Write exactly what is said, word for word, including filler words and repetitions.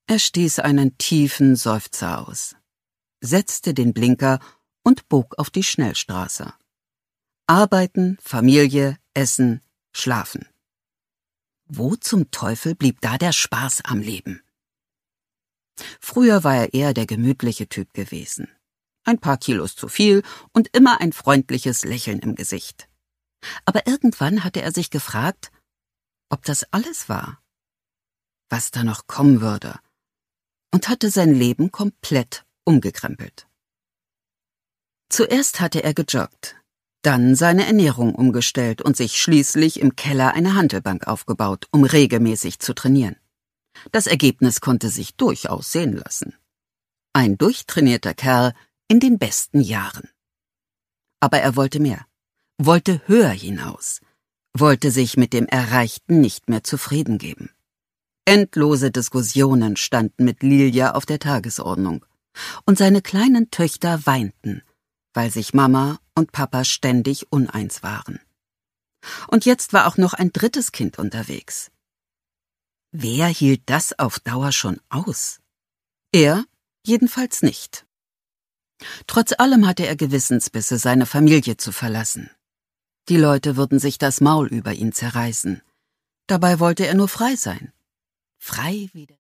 Er stieß einen tiefen Seufzer aus, setzte den Blinker und bog auf die Schnellstraße. Arbeiten, Familie, Essen, Schlafen. Wo zum Teufel blieb da der Spaß am Leben? Früher war er eher der gemütliche Typ gewesen. Ein paar Kilos zu viel und immer ein freundliches Lächeln im Gesicht. Aber irgendwann hatte er sich gefragt, ob das alles war, was da noch kommen würde, und hatte sein Leben komplett umgekrempelt. Zuerst hatte er gejoggt, dann seine Ernährung umgestellt und sich schließlich im Keller eine Hantelbank aufgebaut, um regelmäßig zu trainieren. Das Ergebnis konnte sich durchaus sehen lassen. Ein durchtrainierter Kerl in den besten Jahren. Aber er wollte mehr, wollte höher hinaus, wollte sich mit dem Erreichten nicht mehr zufrieden geben. Endlose Diskussionen standen mit Lilia auf der Tagesordnung, und seine kleinen Töchter weinten, weil sich Mama und Papa ständig uneins waren. Und jetzt war auch noch ein drittes Kind unterwegs. Wer hielt das auf Dauer schon aus? Er jedenfalls nicht. Trotz allem hatte er Gewissensbisse, seine Familie zu verlassen. Die Leute würden sich das Maul über ihn zerreißen. Dabei wollte er nur frei sein. Frei wie der